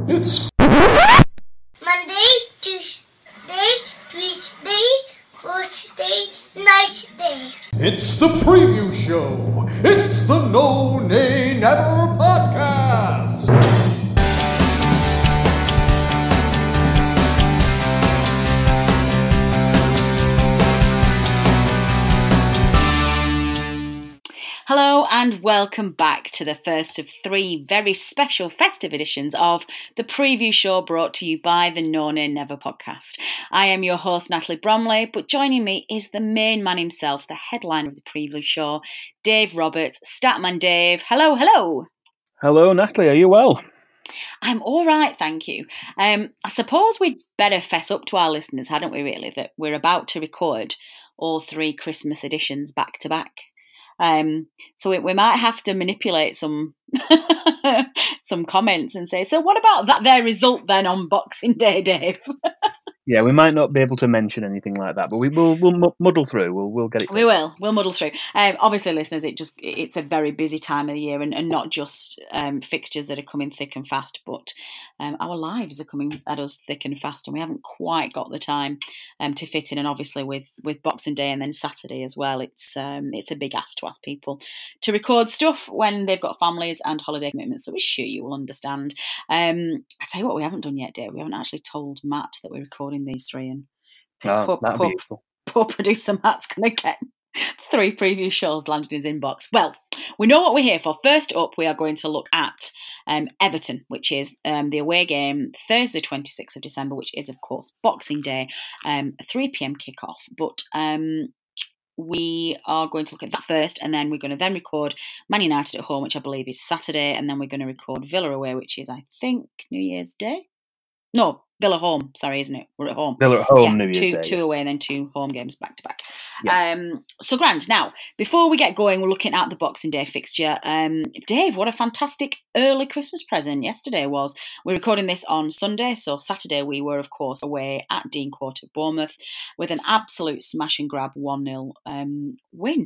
It's Monday, Tuesday, Wednesday, Thursday, Thursday. It's the preview show. It's the No Nay Never podcast. Hello and welcome back to the first of three very special festive editions of the preview show brought to you by the No Nay Never podcast. I am your host Natalie Bromley, but joining me is the main man himself, the headliner of the preview show, Dave Roberts, Statman Dave. Hello, hello. Hello, Natalie. Are you well? I'm all right, thank you. I suppose we'd better fess up to our listeners, hadn't we, really, that we're about to record all three Christmas editions back to back. So we might have to manipulate some some comments and say, so what about that their result then on Boxing Day, Dave? Yeah, we might not be able to mention anything like that, but we'll muddle through. We'll get it. We'll muddle through. Obviously, listeners, it's a very busy time of the year, and not just fixtures that are coming thick and fast, but our lives are coming at us thick and fast, and we haven't quite got the time to fit in. And obviously, with Boxing Day and then Saturday as well, it's a big ask to ask people to record stuff when they've got families and holiday commitments. So we're sure you will understand. I tell you what, we haven't done yet, Dave. We haven't actually told Matt that we're recording these three, and That'd be useful. Poor producer Matt's going to get 3 preview shows landed in his inbox. Well, we know what we're here for. First up, we are going to look at Everton, which is the away game Thursday, 26th of December, which is, of course, Boxing Day, a 3 p.m. kickoff. But we are going to look at that first, and then we're going to then record Man United at home, which I believe is Saturday, and then we're going to record Villa away, which is, I think, New Year's Day? No, Villa home, sorry, isn't it? We're at home. Villa at home, New Year's Day. Two away and then 2 home games back to back. Yeah. So, Grant, now, before we get going, we're looking at the Boxing Day fixture. Dave, what a fantastic early Christmas present yesterday was. We're recording this on Sunday, so Saturday we were, of course, away at Dean Court at Bournemouth with an absolute smash and grab 1-0 win.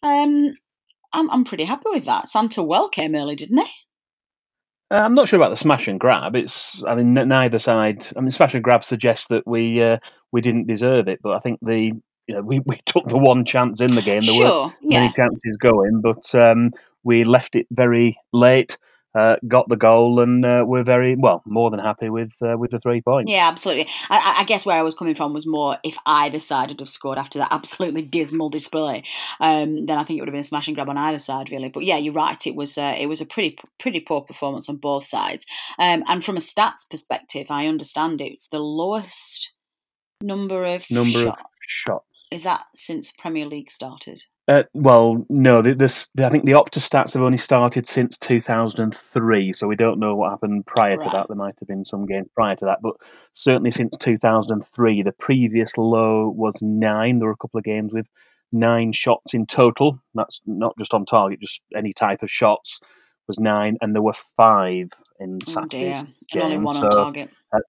I'm pretty happy with that. Santa well came early, didn't he? I'm not sure about the smash and grab. Neither side. Smash and grab suggests that we didn't deserve it, but I think we took the one chance in the game. There were many chances going, but we left it very late. Got the goal, and we're very more than happy with the 3 points. Yeah, absolutely. I guess where I was coming from was more if either side had have scored after that absolutely dismal display, then I think it would have been a smash and grab on either side, really. But yeah, you're right. It was a pretty poor performance on both sides. And from a stats perspective, I understand it's the lowest number of shots. Is that since Premier League started? No. I think the Opta stats have only started since 2003, so we don't know what happened prior to that. There might have been some games prior to that, but certainly since 2003, the previous low was 9. There were a couple of games with 9 shots in total. That's not just on target, just any type of shots was 9, and there were 5 in Saturday's game. And only 1 on target.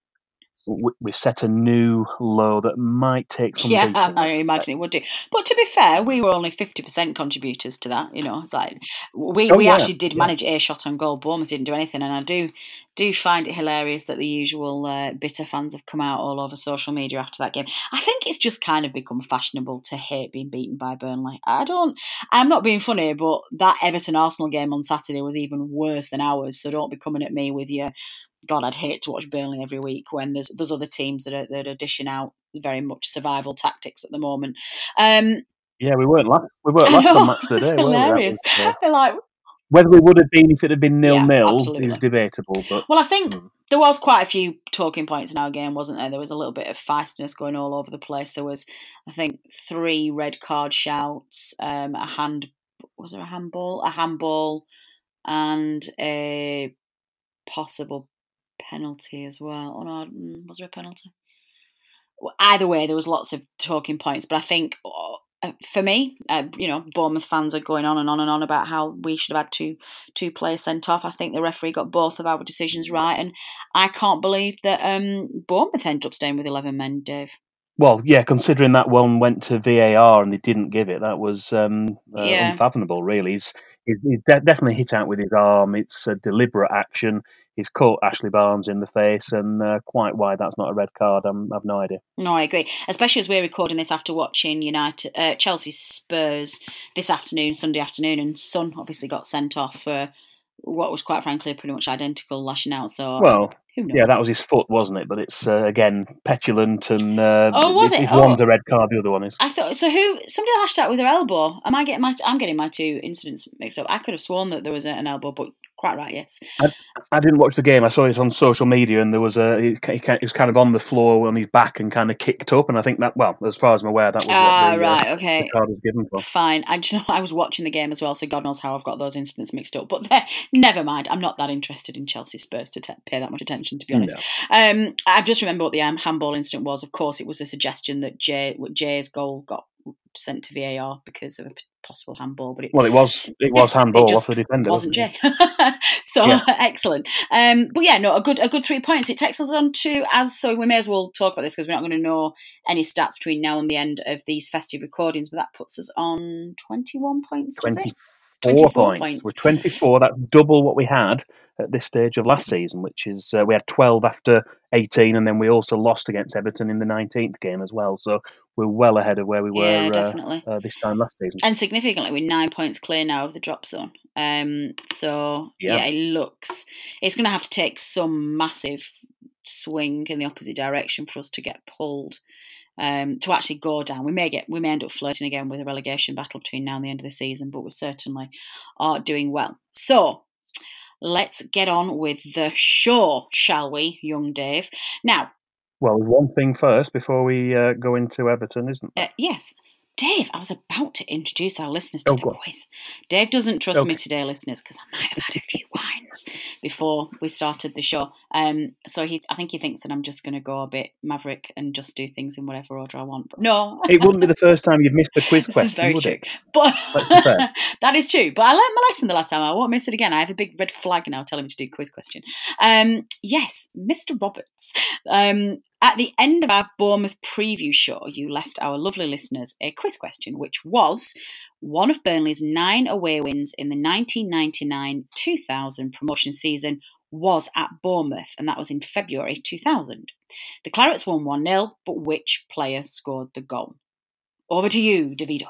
We set a new low that might take some beating. Yeah, I imagine it would do. But to be fair, we were only 50% contributors to that. It's like we actually did manage a shot on goal. Bournemouth didn't do anything, and I do find it hilarious that the usual bitter fans have come out all over social media after that game. I think it's just kind of become fashionable to hate being beaten by Burnley. I'm not being funny, but that Everton-Arsenal game on Saturday was even worse than ours, so don't be coming at me with your God, I'd hate to watch Burnley every week when there's other teams that are dishing out very much survival tactics at the moment. Yeah, we weren't last on Match of the Day. It's hilarious. They're like, whether we would have been if it had been 0-0 is debatable. But I think there was quite a few talking points in our game, wasn't there? There was a little bit of feistiness going all over the place. There was, I think, 3 red card shouts, was there a handball, and a possible penalty as well. Oh no, was there a penalty? Well, either way, there was lots of talking points, but I think for me, Bournemouth fans are going on and on and on about how we should have had two players sent off. I think the referee got both of our decisions right, and I can't believe that Bournemouth ended up staying with 11 men, Dave. Well, yeah, considering that one went to VAR and they didn't give it, that was unfathomable, really. he's definitely hit out with his arm. It's a deliberate action. He's caught Ashley Barnes in the face, and quite why that's not a red card, I've no idea. No, I agree. Especially as we're recording this after watching Chelsea Spurs this afternoon, Sunday afternoon, and Son obviously got sent off for what was quite frankly pretty much identical lashing out. So who knows? Yeah, that was his foot, wasn't it? But it's again petulant, and was it? If one's a red card, the other one is. I thought so. Somebody lashed out with their elbow. I'm getting my two incidents mixed up. I could have sworn that there was an elbow, but quite right, yes. I didn't watch the game. I saw it on social media, and there was he was kind of on the floor on his back and kind of kicked up. And I think that, well, as far as I'm aware, that was what the card was given for. Fine. I was watching the game as well, so God knows how I've got those incidents mixed up. But never mind. I'm not that interested in Chelsea Spurs to pay that much attention, to be honest. No. I've just remembered what the handball incident was. Of course, it was a suggestion that Jay's goal got sent to VAR because of a possible handball, but it was handball off the defender, wasn't Jay. So excellent. But yeah, no, a good 3 points. It takes us on to we may as well talk about this because we're not going to know any stats between now and the end of these festive recordings, but that puts us on 21 points. 24 points. We're 24. That's double what we had at this stage of last season, which is we had 12 after 18, and then we also lost against Everton in the 19th game as well. So we're well ahead of where we were this time last season. And significantly, we're 9 points clear now of the drop zone. It looks it's going to have to take some massive swing in the opposite direction for us to get pulled. To actually go down. We may end up flirting again with a relegation battle between now and the end of the season, but we certainly are doing well. So let's get on with the show, shall we, young Dave? Now, well, one thing first before we go into Everton, isn't there? Yes. Dave, I was about to introduce our listeners to the quiz. Dave doesn't trust me today, listeners, because I might have had a few wines before we started the show. So I think he thinks that I'm just going to go a bit maverick and just do things in whatever order I want. But no. It wouldn't be the first time you've missed the quiz question, this is very would true. it? But that is true. But I learned my lesson the last time. I won't miss it again. I have a big red flag now telling me to do quiz question. Yes, Mr. Roberts. At the end of our Bournemouth preview show, you left our lovely listeners a quiz question, which was one of Burnley's 9 away wins in the 1999-2000 promotion season was at Bournemouth, and that was in February 2000. The Clarets won 1-0, but which player scored the goal? Over to you, Davido.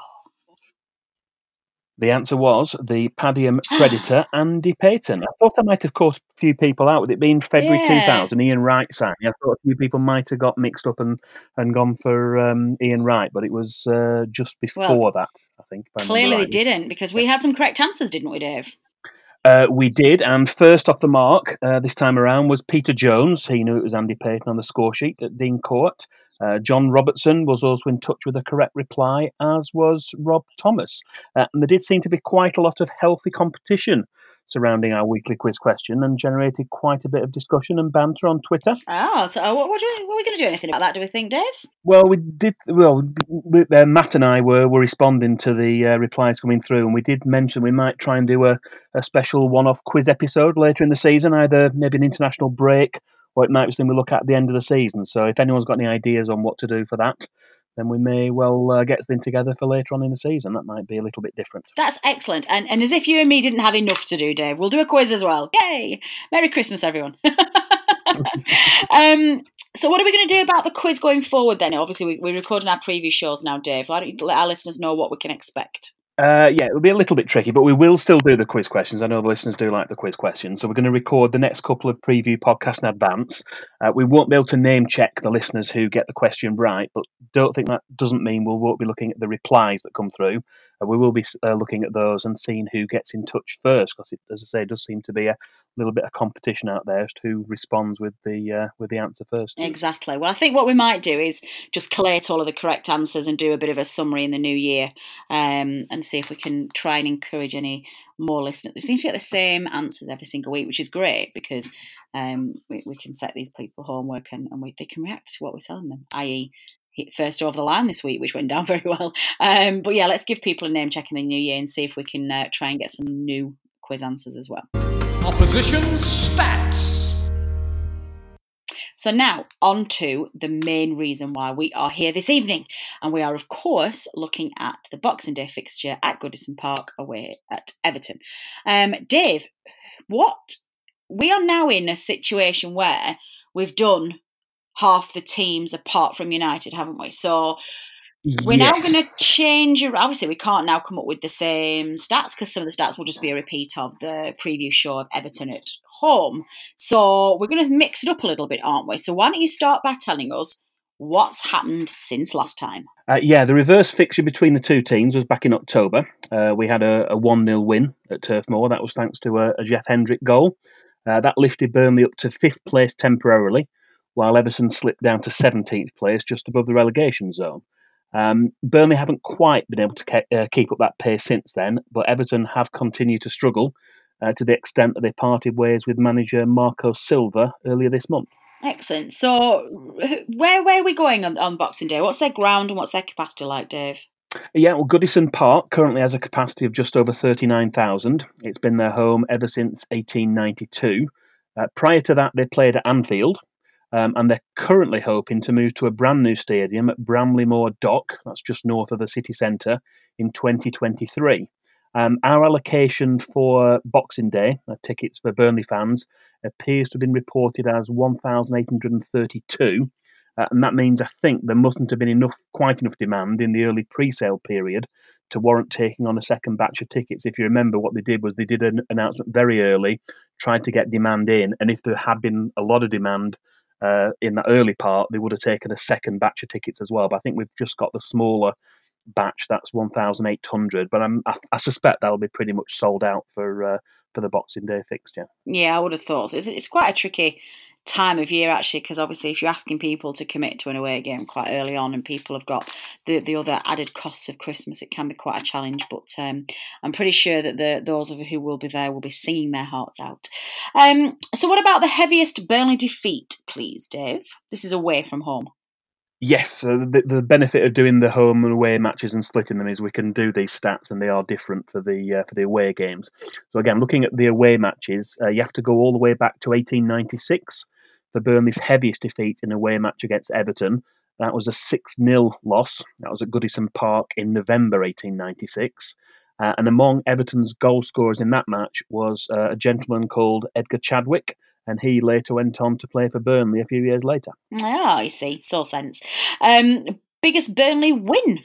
The answer was the Padium Predator, Andy Payton. I thought I might have caught a few people out with it being February 2000, Ian Wright signing. I thought a few people might have got mixed up and gone for Ian Wright, but it was just before that, I think. Clearly they didn't, because we had some correct answers, didn't we, Dave? We did, and first off the mark this time around was Peter Jones. He knew it was Andy Payton on the score sheet at Dean Court. John Robertson was also in touch with a correct reply, as was Rob Thomas. And there did seem to be quite a lot of healthy competition surrounding our weekly quiz question and generated quite a bit of discussion and banter on Twitter. So what are we going to do anything about that, do we think, Dave? Well, we did. Well, Matt and I were responding to the replies coming through, and we did mention we might try and do a special one-off quiz episode later in the season, either maybe an international break, or it might be something we look at the end of the season. So if anyone's got any ideas on what to do for that, then we may well get something together for later on in the season. That might be a little bit different. That's excellent. And as if you and me didn't have enough to do, Dave, we'll do a quiz as well. Yay! Merry Christmas, everyone. So what are we going to do about the quiz going forward then? Obviously, we're recording our preview shows now, Dave. Why don't you let our listeners know what we can expect? It'll be a little bit tricky, but we will still do the quiz questions. I know the listeners do like the quiz questions. So we're going to record the next couple of preview podcasts in advance. We won't be able to name check the listeners who get the question right, but don't think that doesn't mean we won't be looking at the replies that come through. We will be looking at those and seeing who gets in touch first, because as I say, it does seem to be a little bit of competition out there as to who responds with the answer first. Exactly. Well, I think what we might do is just collate all of the correct answers and do a bit of a summary in the new year, and see if we can try and encourage any more listeners. We seem to get the same answers every single week, which is great because we can set these people homework and they can react to what we're telling them, i.e. hit first over the line this week, which went down very well. But yeah, let's give people a name check in the new year and see if we can try and get some new quiz answers as well. Opposition stats. So now on to the main reason why we are here this evening. And we are, of course, looking at the Boxing Day fixture at Goodison Park away at Everton. Dave, we are now in a situation where we've done half the teams apart from United, haven't we? So we're now going to change. Obviously, we can't now come up with the same stats because some of the stats will just be a repeat of the previous show of Everton at home. So we're going to mix it up a little bit, aren't we? So why don't you start by telling us what's happened since last time? The reverse fixture between the two teams was back in October. We had a 1-0 win at Turf Moor. That was thanks to a Jeff Hendrick goal. That lifted Burnley up to 5th place temporarily, while Everton slipped down to 17th place, just above the relegation zone. Burnley haven't quite been able to keep up that pace since then, but Everton have continued to struggle to the extent that they parted ways with manager Marco Silva earlier this month. Excellent. So where are we going on Boxing Day? What's their ground and what's their capacity like, Dave? Goodison Park currently has a capacity of just over 39,000. It's been their home ever since 1892. Prior to that, they played at Anfield, and they're currently hoping to move to a brand new stadium at Bramley Moor Dock, that's just north of the city centre, in 2023. Our allocation for Boxing Day, tickets for Burnley fans, appears to have been reported as 1,832. And that means I think there mustn't have been quite enough demand in the early pre-sale period to warrant taking on a second batch of tickets. If you remember, what they did was they did an announcement very early, tried to get demand in, and if there had been a lot of demand in the early part, they would have taken a second batch of tickets as well. But I think we've just got the smaller batch, that's 1,800. But I suspect that'll be pretty much sold out for the Boxing Day fixture. Yeah, I would have thought so. It's quite a tricky time of year, actually, because obviously if you're asking people to commit to an away game quite early on and people have got the other added costs of Christmas, it can be quite a challenge. But I'm pretty sure that those of you who will be there will be singing their hearts out. So what about the heaviest Burnley defeat, please, Dave? This is away from home. Yes, the benefit of doing the home and away matches and splitting them is we can do these stats and they are different for the away games. So again, looking at the away matches, you have to go all the way back to 1896 for Burnley's heaviest defeat in a away match against Everton. That was a 6-0 loss. That was at Goodison Park in November 1896. And among Everton's goal scorers in that match was a gentleman called Edgar Chadwick, and he later went on to play for Burnley a few years later. Ah, I see. So sense. Biggest Burnley win?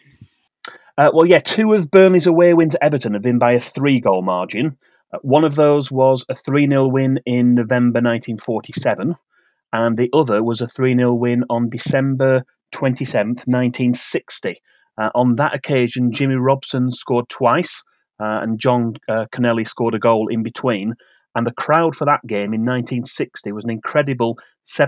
Two of Burnley's away wins at Everton have been by a 3-goal margin. One of those was a 3-0 win in November 1947, and the other was a 3-0 win on December 27th, 1960. On that occasion, Jimmy Robson scored twice, and John Connelly scored a goal in between. And the crowd for that game in 1960 was an incredible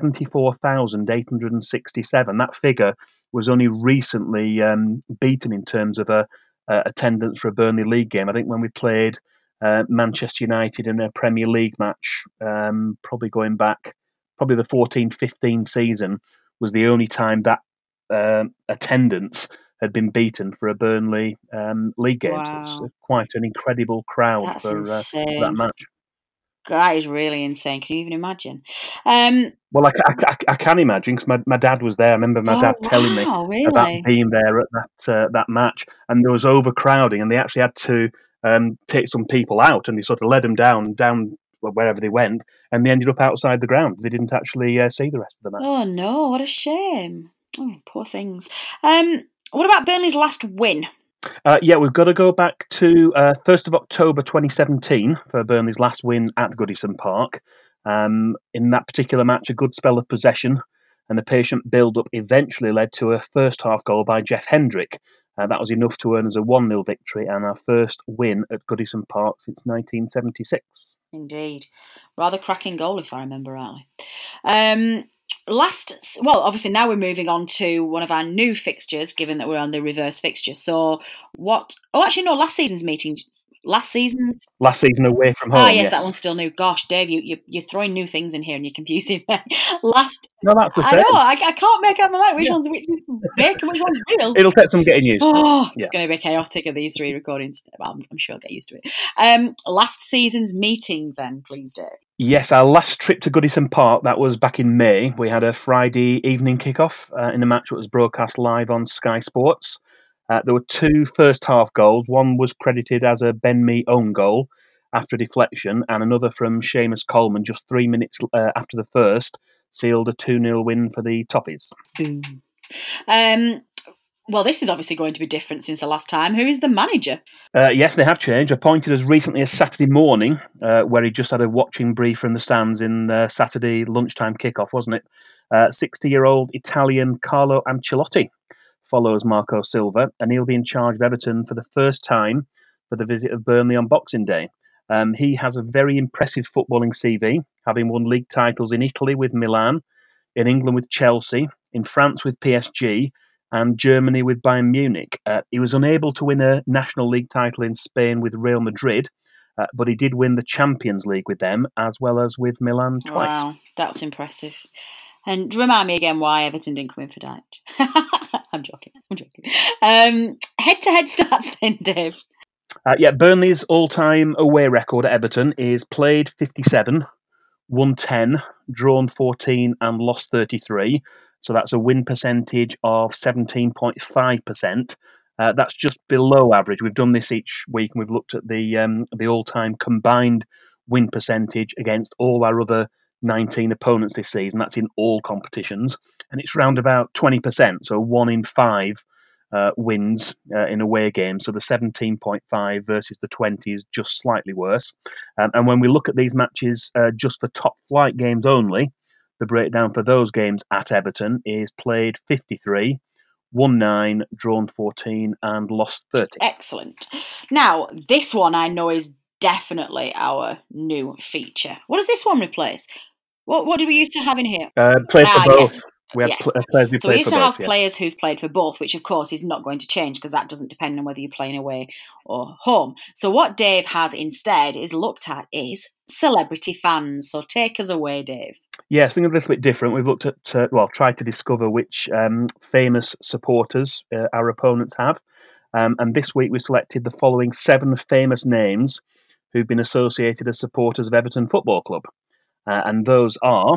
74,867. That figure was only recently beaten in terms of attendance for a Burnley League game. I think when we played Manchester United in a Premier League match, probably the 14-15 season, was the only time that attendance had been beaten for a Burnley League game. Wow. So it's quite an incredible crowd for that match. That is really insane. Can you even imagine? Well, I can imagine because my dad was there. I remember my dad telling me about being there at that match, and there was overcrowding, and they actually had to take some people out, and they sort of led them down wherever they went, and they ended up outside the ground. They didn't actually see the rest of the match. Oh no! What a shame. Oh, poor things. What about Burnley's last win? We've got to go back to 1st of October 2017 for Burnley's last win at Goodison Park. In that particular match, a good spell of possession and a patient build-up eventually led to a first-half goal by Jeff Hendrick. That was enough to earn us a 1-0 victory and our first win at Goodison Park since 1976. Indeed. Rather cracking goal, if I remember rightly. Obviously now we're moving on to one of our new fixtures, given that we're on the reverse fixture. So last season away from home. Yes, that one's still new. Gosh, Dave, you're throwing new things in here and you're confusing me. No, that's the I know, I can't make up my mind which one's fake and which one's real. It'll take some getting used to. It's going to be chaotic of these 3 recordings. Well, I'm sure I'll get used to it. Last season's meeting then, please, Dave. Yes, our last trip to Goodison Park, that was back in May. We had a Friday evening kickoff in a match that was broadcast live on Sky Sports. There were 2 first-half goals. One was credited as a Ben Mee own goal after a deflection, and another from Seamus Coleman just 3 minutes after the first sealed a 2-0 win for the Toffees. Well, this is obviously going to be different since the last time. Who is the manager? Yes, they have changed. Appointed as recently as Saturday morning, where he just had a watching brief from the stands in Saturday lunchtime kickoff, wasn't it? 60-year-old Italian Carlo Ancelotti follows Marco Silva, and he'll be in charge of Everton for the first time for the visit of Burnley on Boxing Day. He has a very impressive footballing CV, having won league titles in Italy with Milan, in England with Chelsea, in France with PSG, and Germany with Bayern Munich. He was unable to win a National League title in Spain with Real Madrid, but he did win the Champions League with them, as well as with Milan twice. Wow, that's impressive. And remind me again why Everton didn't come in for Dyche. I'm joking. Head-to-head stats then, Dave. Burnley's all-time away record at Everton is played 57, won 10, drawn 14 and lost 33. So that's a win percentage of 17.5%. That's just below average. We've done this each week, and we've looked at the all-time combined win percentage against all our other 19 opponents this season. That's in all competitions, and it's around about 20%. So 1 in 5 wins in away games. So the 17.5 versus the 20 is just slightly worse. And when we look at these matches, just for top flight games only, the breakdown for those games at Everton is played 53, won 9, drawn 14 and lost 30. Excellent. Now, this one I know is definitely our new feature. What does this one replace? What do we used to have in here? Played for both. Yes. We had players who so we played used for to both, have players who've played for both, which of course is not going to change because that doesn't depend on whether you're playing away or home. So what Dave has instead is looked at is celebrity fans. So take us away, Dave. Yes, something a little bit different. We've looked at, tried to discover which famous supporters our opponents have. And this week we selected the following 7 famous names who've been associated as supporters of Everton Football Club. And those are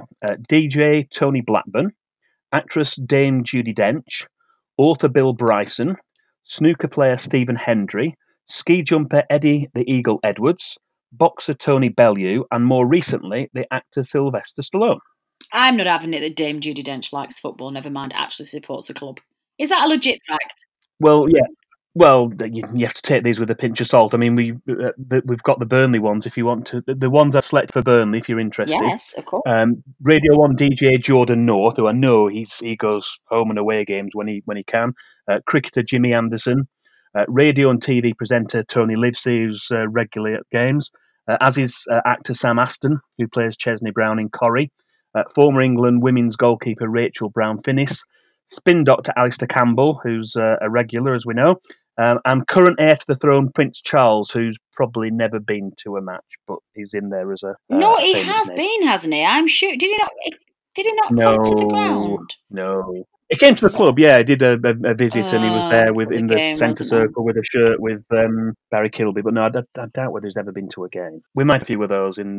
DJ Tony Blackburn, actress Dame Judi Dench, author Bill Bryson, snooker player Stephen Hendry, ski jumper Eddie the Eagle Edwards, boxer Tony Bellew, and more recently, the actor Sylvester Stallone. I'm not having it that Dame Judi Dench likes football, never mind actually supports a club. Is that a legit fact? Well, yeah. Well, you have to take these with a pinch of salt. I mean, we've got the Burnley ones if you want to. The ones I select for Burnley, if you're interested. Yes, of course. Radio 1 DJ Jordan North, who I know he goes home and away games when he can. Cricketer Jimmy Anderson. Radio and TV presenter Tony Livesey, who's regularly at games. As is actor Sam Aston, who plays Chesney Brown in Corrie. Former England women's goalkeeper Rachel Brown-Finnis. Spin doctor Alistair Campbell, who's a regular, as we know. And current heir to the throne, Prince Charles, who's probably never been to a match, but he's in there as a no, he famous has name. Been, hasn't he? I'm sure. Did he not come to the ground? No. He came to the club, yeah. He did a visit, and he was there in the centre circle with a shirt with Barry Kilby. But no, I doubt whether he's ever been to a game. We might have a few of those in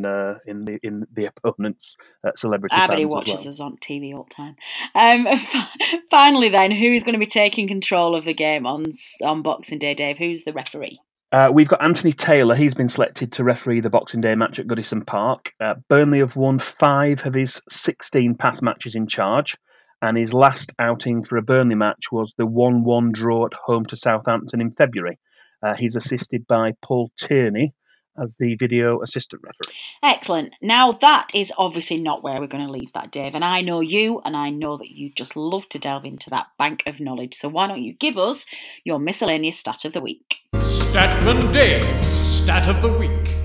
the opponents' celebrity fans. I bet he watches us on TV all the time. Finally, then, who is going to be taking control of the game on Boxing Day, Dave? Who's the referee? We've got Anthony Taylor. He's been selected to referee the Boxing Day match at Goodison Park. Burnley have won 5 of his 16 past matches in charge. And his last outing for a Burnley match was the 1-1 draw at home to Southampton in February. He's assisted by Paul Tierney as the video assistant referee. Excellent. Now, that is obviously not where we're going to leave that, Dave. And I know you, and I know that you just love to delve into that bank of knowledge. So why don't you give us your miscellaneous stat of the week? Statman Dave's Stat of the Week.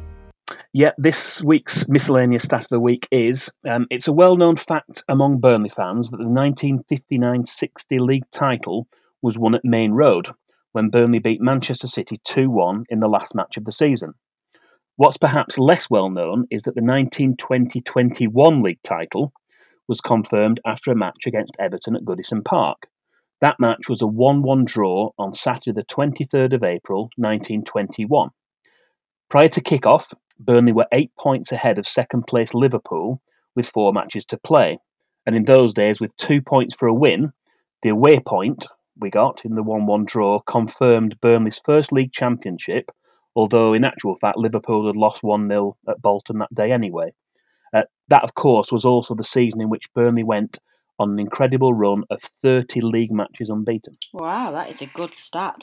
Yeah, this week's miscellaneous stat of the week is, it's a well-known fact among Burnley fans that the 1959-60 league title was won at Main Road when Burnley beat Manchester City 2-1 in the last match of the season. What's perhaps less well-known is that the 1920-21 league title was confirmed after a match against Everton at Goodison Park. That match was a 1-1 draw on Saturday the 23rd of April, 1921. Prior to kick-off, Burnley were 8 points ahead of second-place Liverpool with 4 matches to play. And in those days, with 2 points for a win, the away point we got in the 1-1 draw confirmed Burnley's first league championship, although in actual fact Liverpool had lost 1-0 at Bolton that day anyway. That, of course, was also the season in which Burnley went on an incredible run of 30 league matches unbeaten. Wow, that is a good stat.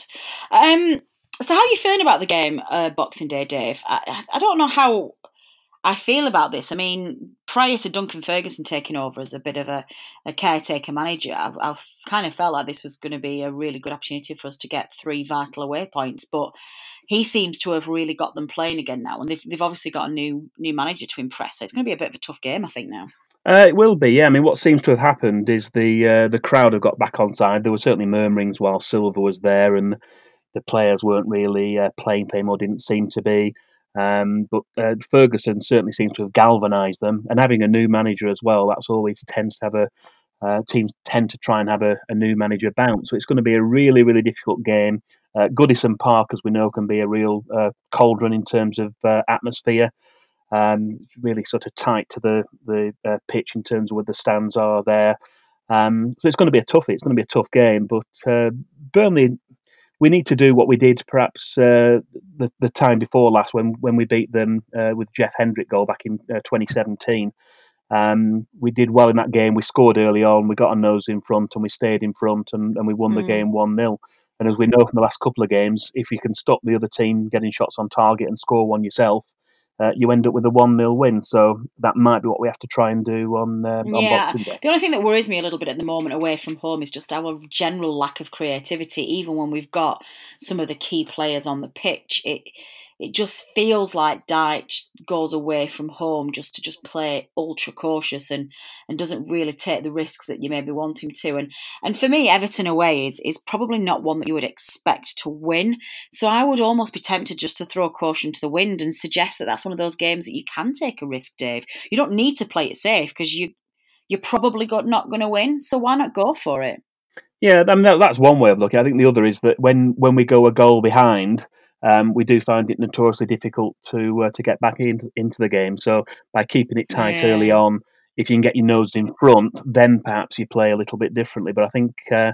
So how are you feeling about the game, Boxing Day, Dave? I don't know how I feel about this. I mean, prior to Duncan Ferguson taking over as a bit of a caretaker manager, I've kind of felt like this was going to be a really good opportunity for us to get 3 vital away points. But he seems to have really got them playing again now, and they've obviously got a new manager to impress. So it's going to be a bit of a tough game, I think, now. It will be, yeah. I mean, what seems to have happened is the crowd have got back on side. There were certainly murmurings while Silva was there, and the players weren't really playing for him or didn't seem to be. But Ferguson certainly seems to have galvanised them, and having a new manager as well, that's always tends to have teams tend to try and have a new manager bounce. So it's going to be a really, really difficult game. Goodison Park, as we know, can be a real cauldron in terms of atmosphere. Really sort of tight to the pitch in terms of where the stands are there. So it's going to be a toughie. It's going to be a tough game. But Burnley, we need to do what we did perhaps the time before last when we beat them with Jeff Hendrick goal back in 2017. We did well in that game. We scored early on. We got our nose in front and we stayed in front and we won the game 1-0. And as we know from the last couple of games, if you can stop the other team getting shots on target and score one yourself, you end up with a 1-0 win. So that might be what we have to try and do on Boxing Day. The only thing that worries me a little bit at the moment away from home is just our general lack of creativity. Even when we've got some of the key players on the pitch, it just feels like Dyche goes away from home just to play ultra cautious and doesn't really take the risks that you maybe want him to. And for me, Everton away is probably not one that you would expect to win. So I would almost be tempted just to throw caution to the wind and suggest that that's one of those games that you can take a risk, Dave. You don't need to play it safe because you're probably not going to win. So why not go for it? Yeah, I mean, that's one way of looking. I think the other is that when we go a goal behind, we do find it notoriously difficult to get back into the game. So by keeping it tight early on, if you can get your nose in front, then perhaps you play a little bit differently. But I think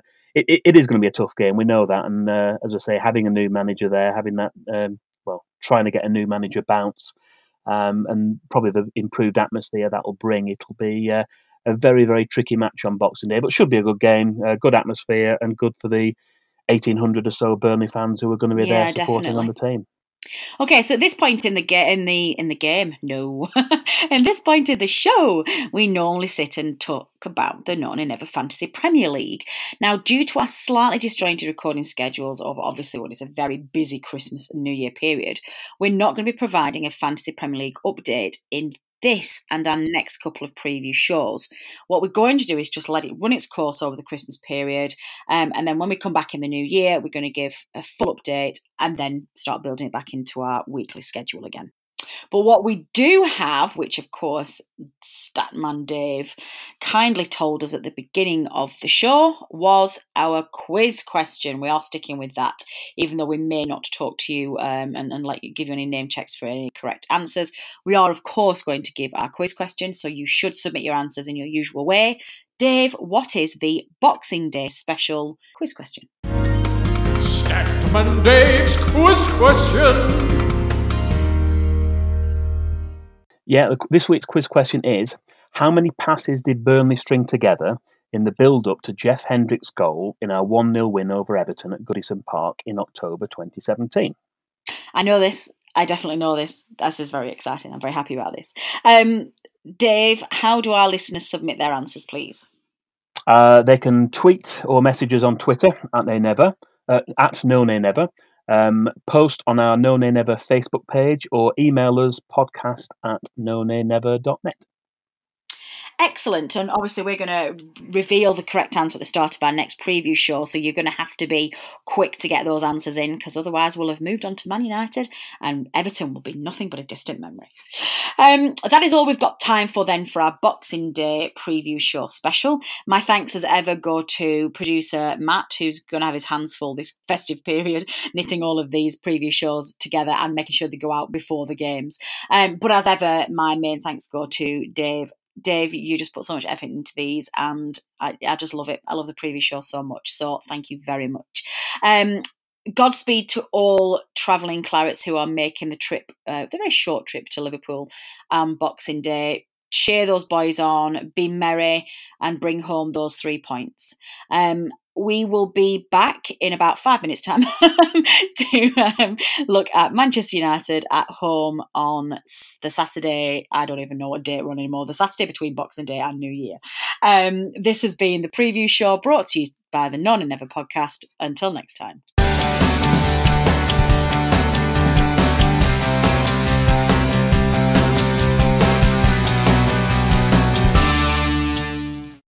it is going to be a tough game. We know that. And as I say, having a new manager there, having that, trying to get a new manager bounce, and probably the improved atmosphere that will bring, it'll be a very, very tricky match on Boxing Day. But should be a good game, good atmosphere, and good for the 1,800 or so Burnley fans who are going to be there supporting on the team. Okay, so at this point in the game, in this point in the show, we normally sit and talk about the No Nay Never Fantasy Premier League. Now, due to our slightly disjointed recording schedules of obviously what is a very busy Christmas and New Year period, we're not going to be providing a Fantasy Premier League update in this and our next couple of preview shows. What we're going to do is just let it run its course over the Christmas period, and then when we come back in the new year, we're going to give a full update and then start building it back into our weekly schedule again. But what we do have, which of course Statman Dave kindly told us at the beginning of the show, was our quiz question. We are sticking with that, even though we may not talk to you and give you any name checks for any correct answers. We are, of course, going to give our quiz question, so you should submit your answers in your usual way. Dave, what is the Boxing Day special quiz question? Statman Dave's quiz question. Yeah, this week's quiz question is, how many passes did Burnley string together in the build-up to Jeff Hendrick's goal in our 1-0 win over Everton at Goodison Park in October 2017? I know this. I definitely know this. This is very exciting. I'm very happy about this. Dave, how do our listeners submit their answers, please? They can tweet or message us on Twitter at No Nay Never. Post on our No Nay Never Facebook page or email us podcast@nonaynever.net. Excellent. And obviously we're going to reveal the correct answer at the start of our next preview show, so you're going to have to be quick to get those answers in, because otherwise we'll have moved on to Man United and Everton will be nothing but a distant memory. That is all we've got time for then for our Boxing Day preview show special. My thanks as ever go to producer Matt, who's going to have his hands full this festive period, knitting all of these preview shows together and making sure they go out before the games. But as ever, my main thanks go to Dave. Dave, you just put so much effort into these, and I just love it. I love the preview show so much, so thank you very much. Godspeed to all travelling Clarets who are making the trip, the very short trip to Liverpool Boxing Day. Cheer those boys on, be merry, and bring home those 3 points. We will be back in about 5 minutes' time to look at Manchester United at home on the Saturday. I don't even know what date we're on anymore. The Saturday between Boxing Day and New Year. This has been the preview show brought to you by the Non and Never podcast. Until next time.